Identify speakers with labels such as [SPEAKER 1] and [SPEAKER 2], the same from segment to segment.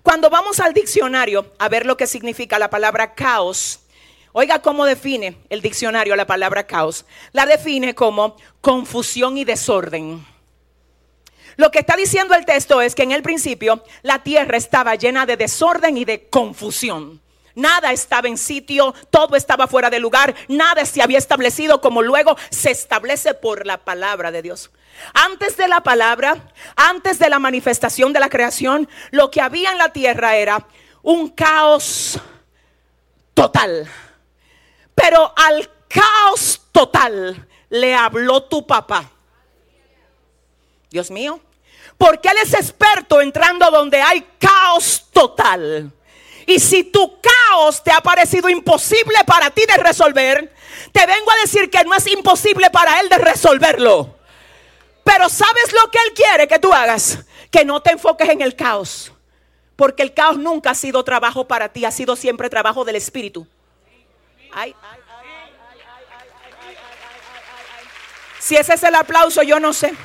[SPEAKER 1] Cuando vamos al diccionario a ver lo que significa la palabra caos, oiga cómo define el diccionario la palabra caos. La define como confusión y desorden. Lo que está diciendo el texto es que en el principio la tierra estaba llena de desorden y de confusión. Nada estaba en sitio, todo estaba fuera de lugar, nada se había establecido como luego se establece por la palabra de Dios. Antes de la palabra, antes de la manifestación de la creación, lo que había en la tierra era un caos total. Pero al caos total le habló tu papá. Dios mío, porque Él es experto entrando donde hay caos total. Y si tu caos te ha parecido imposible para ti de resolver, te vengo a decir que no es imposible para Él de resolverlo. Pero ¿sabes lo que Él quiere que tú hagas? Que no te enfoques en el caos. Porque el caos nunca ha sido trabajo para ti, ha sido siempre trabajo del Espíritu. Si ese es el aplauso, yo no sé.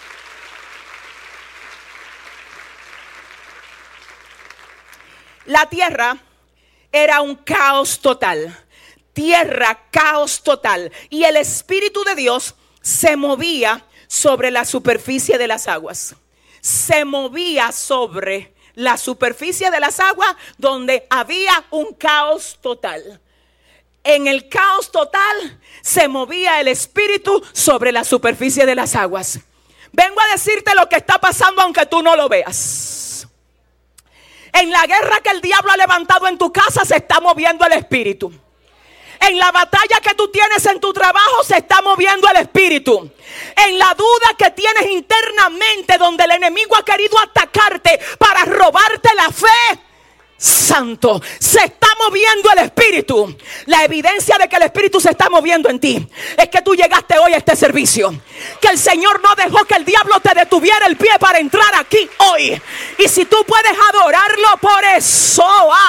[SPEAKER 1] La tierra era un caos total. Tierra, caos total. Y el Espíritu de Dios se movía sobre la superficie de las aguas. Se movía sobre la superficie de las aguas donde había un caos total. En el caos total se movía el Espíritu sobre la superficie de las aguas. Vengo a decirte lo que está pasando aunque tú no lo veas. En la guerra que el diablo ha levantado en tu casa se está moviendo el Espíritu. En la batalla que tú tienes en tu trabajo se está moviendo el Espíritu. En la duda que tienes internamente donde el enemigo ha querido atacarte para robarte la fe, santo, se está moviendo el Espíritu. La evidencia de que el Espíritu se está moviendo en ti es que tú llegaste hoy a este servicio, que el Señor no dejó que el diablo te detuviera el pie para entrar aquí hoy. Y si tú puedes adorarlo por eso,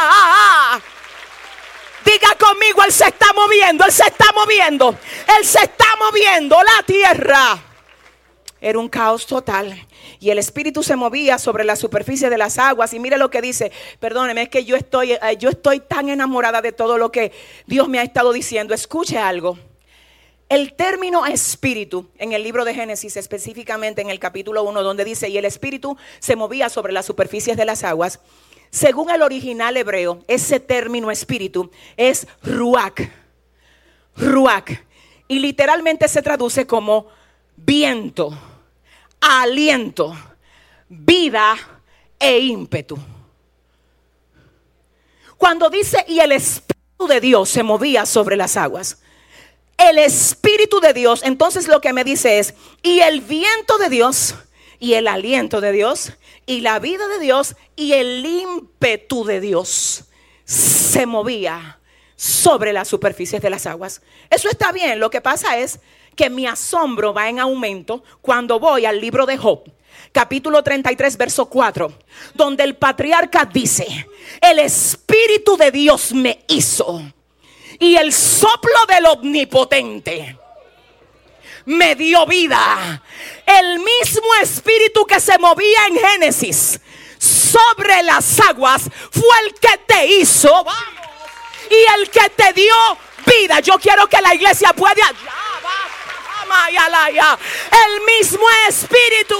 [SPEAKER 1] diga conmigo, Él se está moviendo, Él se está moviendo, Él se está moviendo. La tierra era un caos total. Y el Espíritu se movía sobre la superficie de las aguas. Y mire lo que dice. Perdóneme, es que yo estoy tan enamorada de todo lo que Dios me ha estado diciendo. Escuche algo. El término espíritu en el libro de Génesis, específicamente en el capítulo 1, donde dice, y el Espíritu se movía sobre las superficies de las aguas. Según el original hebreo, ese término espíritu es ruach. Ruach. Y literalmente se traduce como viento, aliento, vida e ímpetu. Cuando dice y el Espíritu de Dios se movía sobre las aguas, el Espíritu de Dios, entonces lo que me dice es, y el viento de Dios, y el aliento de Dios, y la vida de Dios, y el ímpetu de Dios se movía sobre las superficies de las aguas. Eso está bien. Lo que pasa es que mi asombro va en aumento cuando voy al libro de Job, capítulo 33, verso 4, donde el patriarca dice, el Espíritu de Dios me hizo, y el soplo del Omnipotente me dio vida. El mismo Espíritu que se movía en Génesis sobre las aguas fue el que te hizo, vamos, y el que te dio vida. Yo quiero que la iglesia pueda, el mismo Espíritu,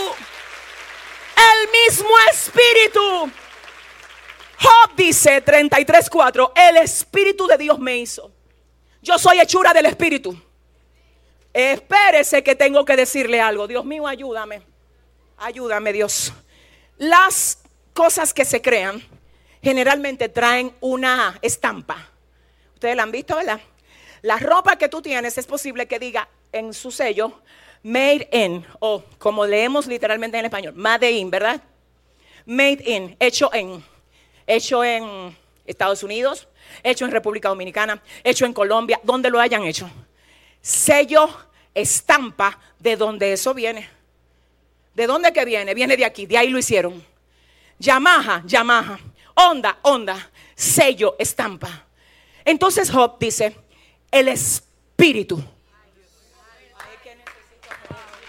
[SPEAKER 1] el mismo Espíritu. Job dice 33:4, el Espíritu de Dios me hizo. Yo soy hechura del Espíritu. Espérese que tengo que decirle algo. Dios mío, ayúdame. Ayúdame, Dios. Las cosas que se crean generalmente traen una estampa. Ustedes la han visto, ¿verdad? La ropa que tú tienes es posible que diga en su sello made in, o como leemos literalmente en español, made in, ¿verdad? Made in, hecho en Estados Unidos, hecho en República Dominicana, hecho en Colombia, donde lo hayan hecho. Sello, estampa, de donde eso viene. ¿De dónde que viene? Viene de aquí, de ahí lo hicieron. Yamaha, Honda, sello, estampa. Entonces Job dice, el Espíritu.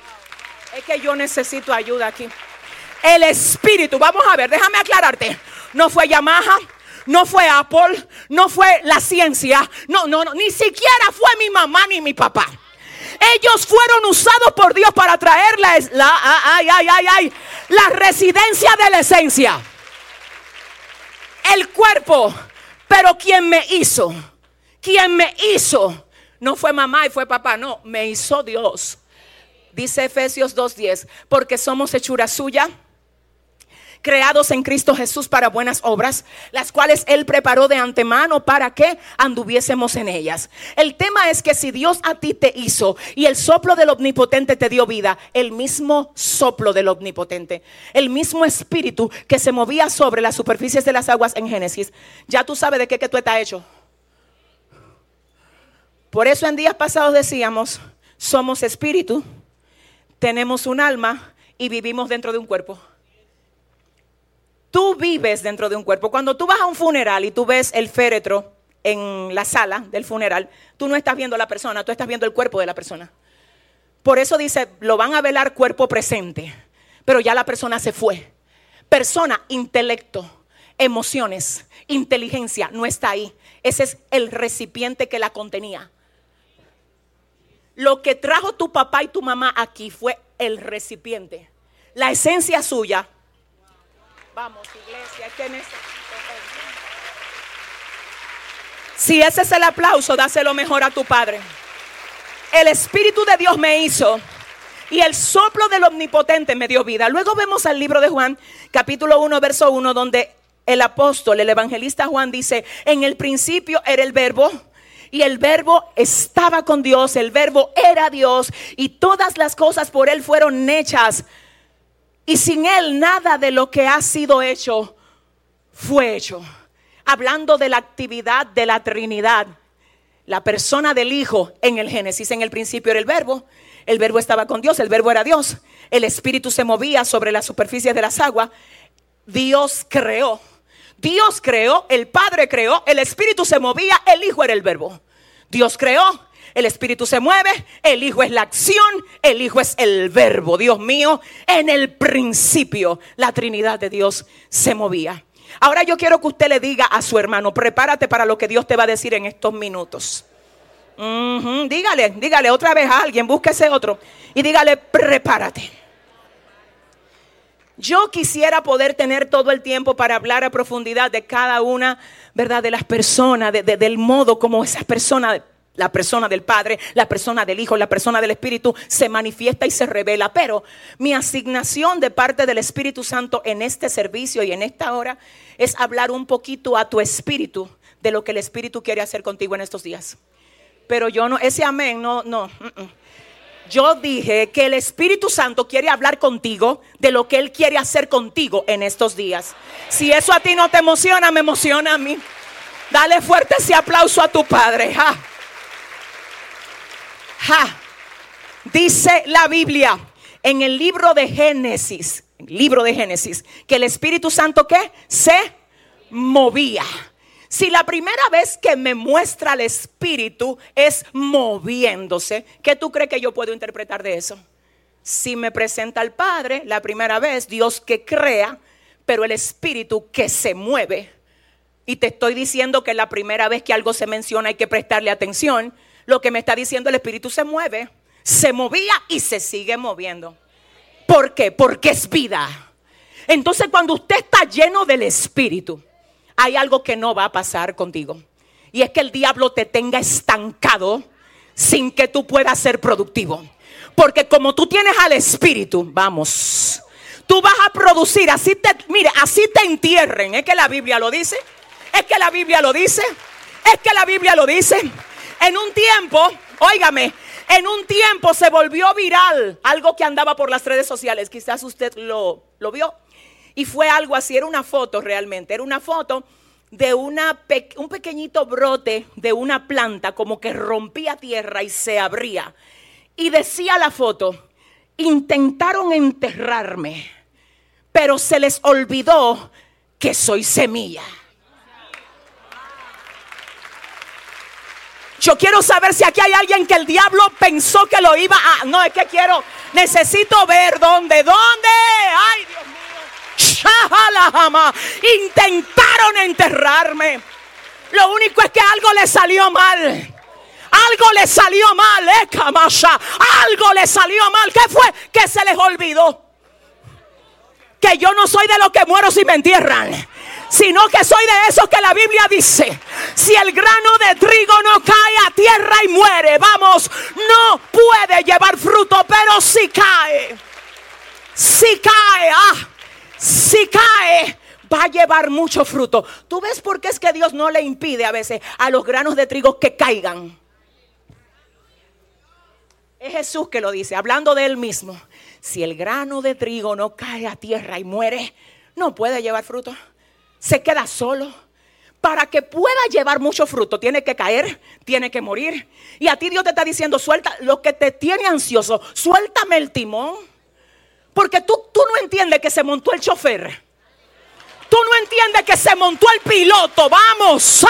[SPEAKER 1] Es que yo necesito ayuda aquí. El Espíritu, vamos a ver, déjame aclararte. no fue Yamaha, no fue Apple, no fue la ciencia, no, ni siquiera fue mi mamá ni mi papá. Ellos fueron usados por Dios para traer la residencia de la esencia, el cuerpo. Pero quien me hizo no fue mamá y fue papá, no, me hizo Dios. Dice Efesios 2:10, porque somos hechura suya, creados en Cristo Jesús para buenas obras, las cuales Él preparó de antemano para que anduviésemos en ellas. El tema es que si Dios a ti te hizo y el soplo del Omnipotente te dio vida, el mismo soplo del Omnipotente, el mismo espíritu que se movía sobre las superficies de las aguas en Génesis, ya tú sabes de qué que tú estás hecho. Por eso en días pasados decíamos, somos espíritu, tenemos un alma y vivimos dentro de un cuerpo. Tú vives dentro de un cuerpo. Cuando tú vas a un funeral y tú ves el féretro en la sala del funeral, tú no estás viendo a la persona, tú estás viendo el cuerpo de la persona. Por eso dice, lo van a velar cuerpo presente, pero ya la persona se fue. Persona, intelecto, emociones, inteligencia, no está ahí. Ese es el recipiente que la contenía. Lo que trajo tu papá y tu mamá aquí fue el recipiente. La esencia suya. Vamos, iglesia, es que necesito eso. Si ese es el aplauso, dáselo mejor a tu Padre. El Espíritu de Dios me hizo y el soplo del Omnipotente me dio vida. Luego vemos al libro de Juan, capítulo 1, verso 1, donde el apóstol, el evangelista Juan dice, en el principio era el verbo y el verbo estaba con Dios, el verbo era Dios y todas las cosas por él fueron hechas. Y sin Él nada de lo que ha sido hecho fue hecho. Hablando de la actividad de la Trinidad, la persona del Hijo en el Génesis. En el principio era el verbo estaba con Dios, el verbo era Dios. El Espíritu se movía sobre las superficies de las aguas. Dios creó, el Padre creó, el Espíritu se movía, el Hijo era el verbo. Dios creó, el Espíritu se mueve, el Hijo es la acción, el Hijo es el verbo. Dios mío, en el principio la Trinidad de Dios se movía. Ahora yo quiero que usted le diga a su hermano, prepárate para lo que Dios te va a decir en estos minutos. Dígale otra vez a alguien, búsquese otro y dígale, prepárate. Yo quisiera poder tener todo el tiempo para hablar a profundidad de cada una, ¿verdad?, de las personas, del modo como esas personas, la persona del Padre, la persona del Hijo, la persona del Espíritu se manifiesta y se revela. Pero mi asignación de parte del Espíritu Santo en este servicio y en esta hora es hablar un poquito a tu espíritu de lo que el Espíritu quiere hacer contigo en estos días. Pero yo no, ese amén, no. Yo dije que el Espíritu Santo quiere hablar contigo de lo que Él quiere hacer contigo en estos días. Si eso a ti no te emociona, me emociona a mí. Dale fuerte ese aplauso a tu Padre. Dice la Biblia en el libro de Génesis, que el Espíritu Santo ¿qué? Se movía. Si la primera vez que me muestra el Espíritu es moviéndose, ¿qué tú crees que yo puedo interpretar de eso? Si me presenta al Padre la primera vez, Dios que crea, pero el Espíritu que se mueve. Y te estoy diciendo que la primera vez que algo se menciona hay que prestarle atención. Lo que me está diciendo el Espíritu se mueve, se movía y se sigue moviendo. ¿Por qué? Porque es vida. Entonces cuando usted está lleno del Espíritu, hay algo que no va a pasar contigo. Y es que el diablo te tenga estancado sin que tú puedas ser productivo. Porque como tú tienes al Espíritu, vamos, tú vas a producir, así te entierren. Es que la Biblia lo dice. En un tiempo, óigame, se volvió viral algo que andaba por las redes sociales. Quizás usted lo vio. Y fue algo así, era una foto realmente. Era una foto de un pequeñito brote de una planta como que rompía tierra y se abría. Y decía la foto, intentaron enterrarme, pero se les olvidó que soy semilla. Yo quiero saber si aquí hay alguien que el diablo pensó que lo iba a... No, es que necesito ver dónde. Ay, Dios mío. shahalahama. Intentaron enterrarme. Lo único es que algo le salió mal. Algo le salió mal, Kamasha. Algo le salió mal. ¿Qué fue? Que se les olvidó que yo no soy de los que muero si me entierran, sino que soy de esos que la Biblia dice: si el grano de trigo no cae a tierra y muere, vamos, no puede llevar fruto. Pero si cae, si cae, va a llevar mucho fruto. ¿Tú ves por qué es que Dios no le impide a veces a los granos de trigo que caigan? Es Jesús que lo dice, hablando de él mismo. Si el grano de trigo no cae a tierra y muere, no puede llevar fruto. Se queda solo. Para que pueda llevar mucho fruto, tiene que caer, tiene que morir. Y a ti Dios te está diciendo: suelta lo que te tiene ansioso, suéltame el timón. Porque tú no entiendes que se montó el chofer. Tú no entiendes que se montó el piloto. Vamos,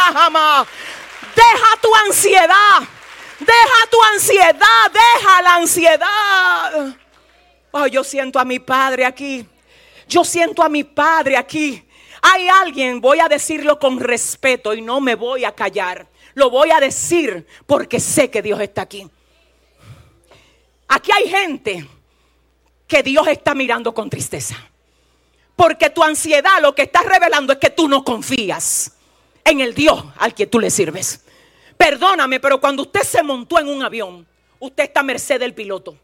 [SPEAKER 1] deja tu ansiedad. Deja tu ansiedad, deja la ansiedad. Oh, yo siento a mi Padre aquí. Yo siento a mi Padre aquí. Hay alguien, voy a decirlo con respeto y no me voy a callar. Lo voy a decir porque sé que Dios está aquí. Aquí hay gente que Dios está mirando con tristeza. Porque tu ansiedad lo que está revelando es que tú no confías en el Dios al que tú le sirves. Perdóname, pero cuando usted se montó en un avión, usted está a merced del piloto.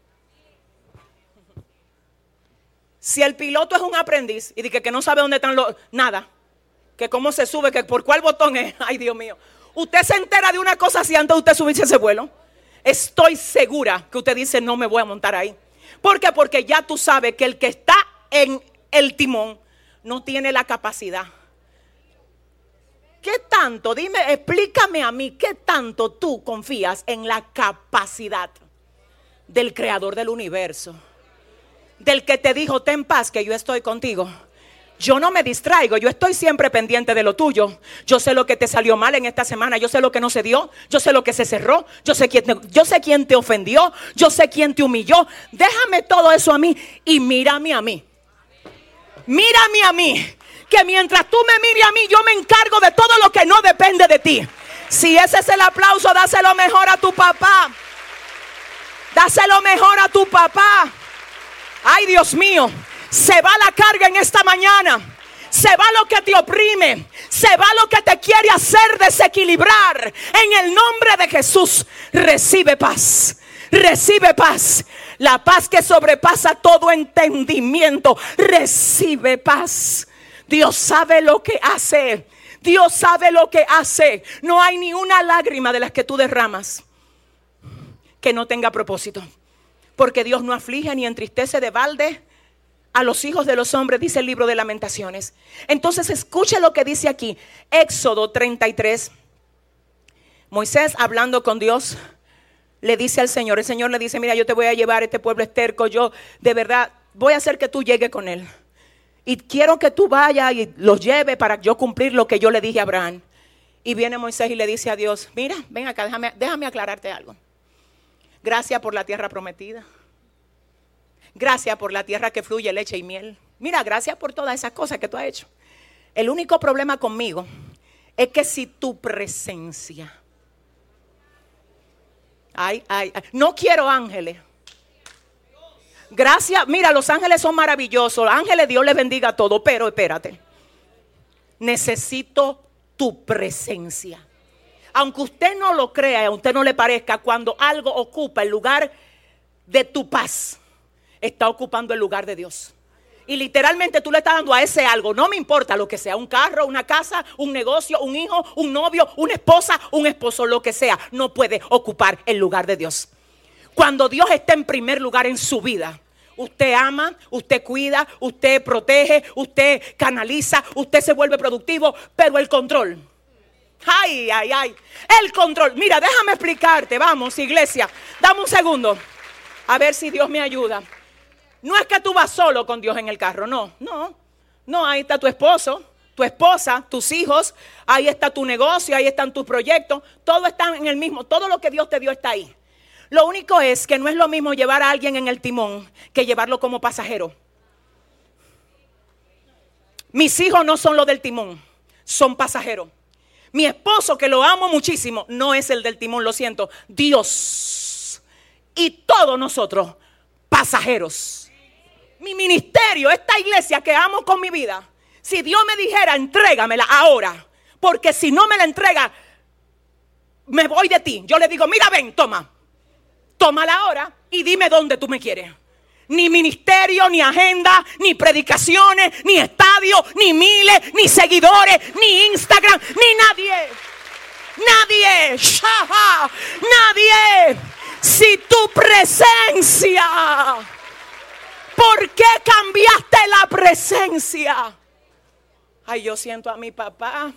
[SPEAKER 1] Si el piloto es un aprendiz y dice que no sabe dónde están nada, que cómo se sube, que por cuál botón es, ay Dios mío, usted se entera de una cosa así antes de usted subirse a ese vuelo. Estoy segura que usted dice: no me voy a montar ahí. ¿Por qué? Porque ya tú sabes que el que está en el timón no tiene la capacidad. ¿Qué tanto? Dime, explícame a mí, ¿qué tanto tú confías en la capacidad del creador del universo? Del que te dijo: ten paz, que yo estoy contigo. Yo no me distraigo, yo estoy siempre pendiente de lo tuyo. Yo sé lo que te salió mal en esta semana, yo sé lo que no se dio, yo sé lo que se cerró, yo sé quién te ofendió, yo sé quién te humilló. Déjame todo eso a mí y mírame a mí. Mírame a mí, que mientras tú me mires a mí, yo me encargo de todo lo que no depende de ti. Si ese es el aplauso, dáselo mejor a tu papá. Dáselo mejor a tu papá. Ay, Dios mío, se va la carga en esta mañana. Se va lo que te oprime. Se va lo que te quiere hacer desequilibrar. En el nombre de Jesús, recibe paz. Recibe paz. La paz que sobrepasa todo entendimiento. Recibe paz. Dios sabe lo que hace. Dios sabe lo que hace. No hay ni una lágrima de las que tú derramas que no tenga propósito. Porque Dios no aflige ni entristece de balde a los hijos de los hombres, dice el libro de Lamentaciones. Entonces escuche lo que dice aquí, Éxodo 33. Moisés, hablando con Dios, le dice al Señor, el Señor le dice: mira, yo te voy a llevar, este pueblo es terco, yo de verdad voy a hacer que tú llegues con él. Y quiero que tú vayas y los lleves para yo cumplir lo que yo le dije a Abraham. Y viene Moisés y le dice a Dios: mira, ven acá, déjame aclararte algo. Gracias por la tierra prometida. Gracias por la tierra que fluye leche y miel. Mira, gracias por todas esas cosas que tú has hecho. El único problema conmigo es que si tu presencia... no quiero ángeles. Gracias, mira, los ángeles son maravillosos. Ángeles, Dios les bendiga a todos, pero espérate. Necesito tu presencia. Aunque usted no lo crea, a usted no le parezca, cuando algo ocupa el lugar de tu paz, está ocupando el lugar de Dios. Y literalmente tú le estás dando a ese algo, no me importa lo que sea, un carro, una casa, un negocio, un hijo, un novio, una esposa, un esposo, lo que sea, no puede ocupar el lugar de Dios. Cuando Dios está en primer lugar en su vida, usted ama, usted cuida, usted protege, usted canaliza, usted se vuelve productivo, pero el control... Ay, el control. Mira, déjame explicarte. Vamos, iglesia, dame un segundo. A ver si Dios me ayuda. No es que tú vas solo con Dios en el carro. No, ahí está tu esposo, tu esposa, tus hijos. Ahí está tu negocio, ahí están tus proyectos. Todo está en el mismo. Todo lo que Dios te dio está ahí. Lo único es que no es lo mismo llevar a alguien en el timón que llevarlo como pasajero. Mis hijos no son los del timón, son pasajeros. Mi esposo, que lo amo muchísimo, no es el del timón, lo siento. Dios y todos nosotros, pasajeros. Mi ministerio, esta iglesia que amo con mi vida, si Dios me dijera, entrégamela ahora, porque si no me la entrega, me voy de ti. Yo le digo, mira, ven, tómala ahora y dime dónde tú me quieres. Ni ministerio, ni agenda, ni predicaciones, ni estadio, ni miles, ni seguidores, ni Instagram, ni nadie. Nadie. Shaha, nadie. Si tu presencia. ¿Por qué cambiaste la presencia? Ay, yo siento a mi papá.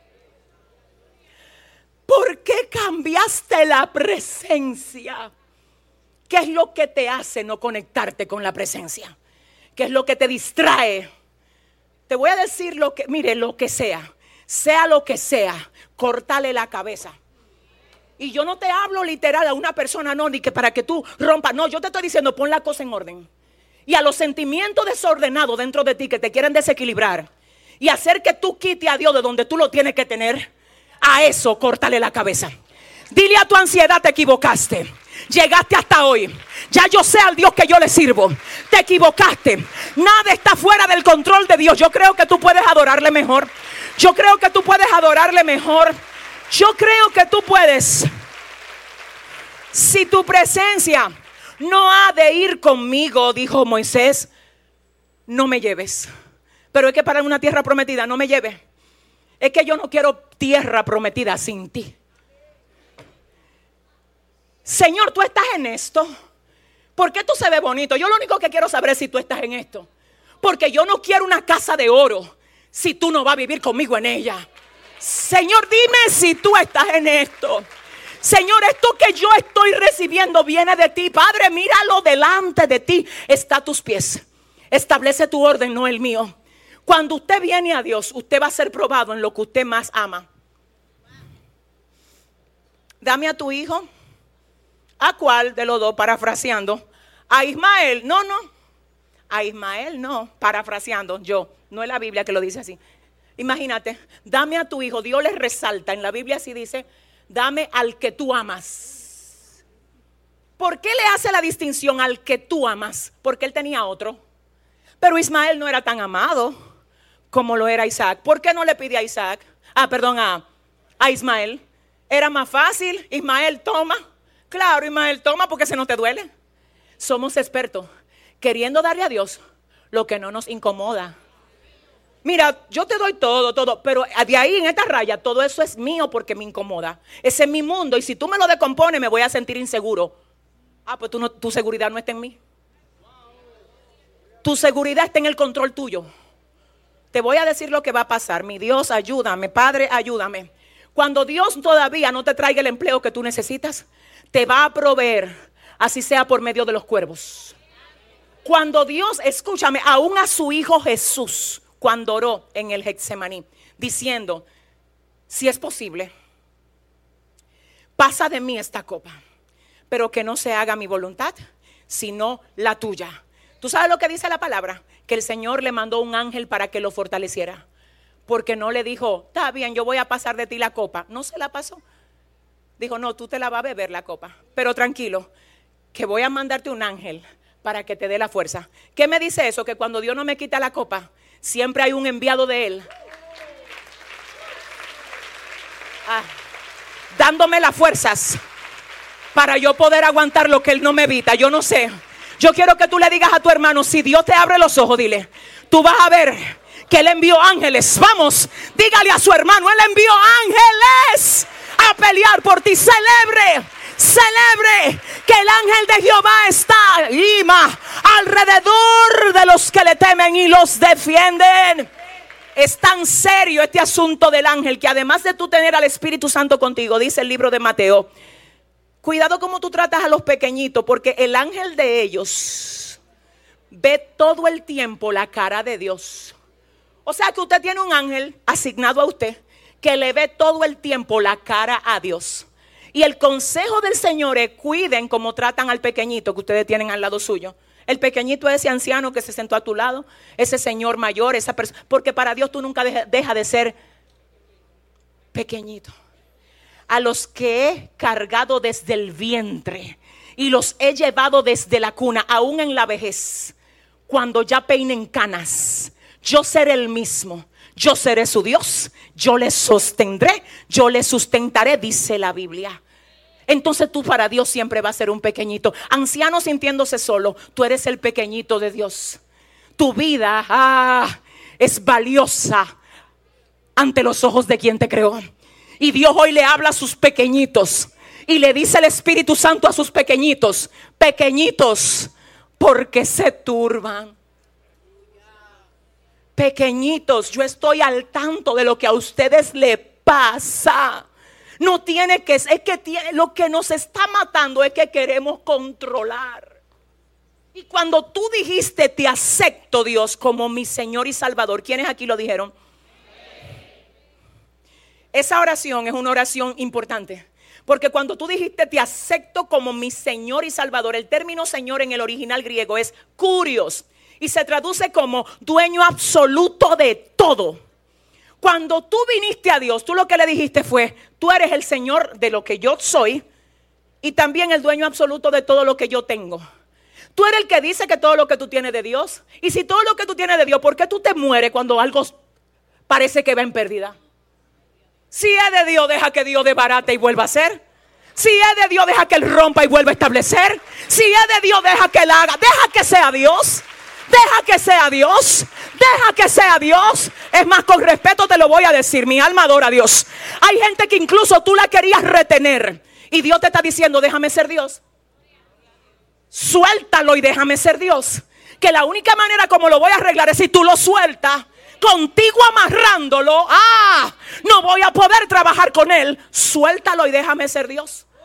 [SPEAKER 1] ¿Por qué cambiaste la presencia? ¿Qué es lo que te hace no conectarte con la presencia? ¿Qué es lo que te distrae? Te voy a decir lo que, mire, lo que sea lo que sea, córtale la cabeza. Y yo no te hablo literal a una persona, no, ni que para que tú rompas. No, yo te estoy diciendo, pon la cosa en orden. Y a los sentimientos desordenados dentro de ti que te quieren desequilibrar y hacer que tú quites a Dios de donde tú lo tienes que tener, a eso córtale la cabeza. Dile a tu ansiedad, te equivocaste. Llegaste hasta hoy. Ya yo sé al Dios que yo le sirvo. Te equivocaste. Nada está fuera del control de Dios. Yo creo que tú puedes adorarle mejor. Yo creo que tú puedes adorarle mejor. Yo creo que tú puedes. Si tu presencia no ha de ir conmigo, dijo Moisés, no me lleves. Pero es que para una tierra prometida no me lleves. Es que yo no quiero tierra prometida sin ti. Señor, tú estás en esto. ¿Por qué tú se ves bonito? Yo lo único que quiero saber es si tú estás en esto. Porque yo no quiero una casa de oro si tú no vas a vivir conmigo en ella. Señor, dime si tú estás en esto. Señor, esto que yo estoy recibiendo viene de ti. Padre, míralo delante de ti. Está a tus pies. Establece tu orden, no el mío. Cuando usted viene a Dios, usted va a ser probado en lo que usted más ama. Dame a tu hijo. ¿A cuál de los dos? Parafraseando. A Ismael. No. A Ismael no. Parafraseando yo. No es la Biblia que lo dice así. Imagínate. Dame a tu hijo. Dios les resalta. En la Biblia así dice. Dame al que tú amas. ¿Por qué le hace la distinción al que tú amas? Porque él tenía otro. Pero Ismael no era tan amado como lo era Isaac. ¿Por qué no le pide a Isaac? A Ismael. Era más fácil. Ismael, toma. Claro, Ismael, toma porque se no te duele. Somos expertos queriendo darle a Dios lo que no nos incomoda. Mira, yo te doy todo, pero de ahí en esta raya todo eso es mío porque me incomoda. Ese es mi mundo y si tú me lo descompones me voy a sentir inseguro. Pues tu seguridad no está en mí. Tu seguridad está en el control tuyo. Te voy a decir lo que va a pasar. Mi Dios, ayúdame. Padre, ayúdame. Cuando Dios todavía no te traiga el empleo que tú necesitas, te va a proveer, así sea por medio de los cuervos. Cuando Dios, escúchame, aún a su hijo Jesús, cuando oró en el Getsemaní, diciendo, si es posible, pasa de mí esta copa, pero que no se haga mi voluntad, sino la tuya. ¿Tú sabes lo que dice la palabra? Que el Señor le mandó un ángel para que lo fortaleciera. Porque no le dijo, está bien, yo voy a pasar de ti la copa. No se la pasó. Dijo, no, tú te la vas a beber la copa. Pero tranquilo, que voy a mandarte un ángel para que te dé la fuerza. ¿Qué me dice eso? Que cuando Dios no me quita la copa, siempre hay un enviado de Él. Dándome las fuerzas para yo poder aguantar lo que Él no me evita. Yo no sé. Yo quiero que tú le digas a tu hermano, si Dios te abre los ojos, dile, tú vas a ver que Él envió ángeles. Vamos, dígale a su hermano, Él envió ángeles a pelear por ti. Celebre que el ángel de Jehová está alrededor de los que le temen y los defienden. Es tan serio este asunto del ángel que además de tú tener al Espíritu Santo contigo, dice el libro de Mateo, cuidado como tú tratas a los pequeñitos, porque el ángel de ellos ve todo el tiempo la cara de Dios. O sea que usted tiene un ángel asignado a usted que le ve todo el tiempo la cara a Dios. Y el consejo del Señor es cuiden como tratan al pequeñito que ustedes tienen al lado suyo. El pequeñito es ese anciano que se sentó a tu lado, ese señor mayor, esa persona. Porque para Dios tú nunca dejas de ser pequeñito. A los que he cargado desde el vientre y los he llevado desde la cuna, aún en la vejez, cuando ya peinen canas, yo seré el mismo. Yo seré su Dios, yo les sostendré, yo les sustentaré, dice la Biblia. Entonces tú para Dios siempre vas a ser un pequeñito. Anciano sintiéndose solo, tú eres el pequeñito de Dios. Tu vida es valiosa ante los ojos de quien te creó. Y Dios hoy le habla a sus pequeñitos y le dice el Espíritu Santo a sus pequeñitos: pequeñitos, porque se turban. Pequeñitos, yo estoy al tanto de lo que a ustedes le pasa. No tiene que, es que lo que nos está matando es que queremos controlar. Y cuando tú dijiste: te acepto, Dios, como mi Señor y Salvador, ¿quiénes aquí lo dijeron? Esa oración es una oración importante, porque cuando tú dijiste: te acepto como mi Señor y Salvador, el término Señor en el original griego es kurios y se traduce como dueño absoluto de todo. Cuando tú viniste a Dios, tú lo que le dijiste fue: tú eres el Señor de lo que yo soy y también el dueño absoluto de todo lo que yo tengo. Tú eres el que dice que todo lo que tú tienes de Dios. Y si todo lo que tú tienes de Dios, ¿por qué tú te mueres cuando algo parece que va en pérdida? Si es de Dios, deja que Dios desbarate y vuelva a ser. Si es de Dios, deja que Él rompa y vuelva a establecer. Si es de Dios, deja que Él haga. Deja que sea Dios. Deja que sea Dios. Deja que sea Dios. Es más, con respeto te lo voy a decir. Mi alma adora a Dios. Hay gente que incluso tú la querías retener y Dios te está diciendo: déjame ser Dios. Suéltalo y déjame ser Dios. Que la única manera como lo voy a arreglar es si tú lo sueltas. Contigo amarrándolo, no voy a poder trabajar con él. Suéltalo y déjame ser Dios.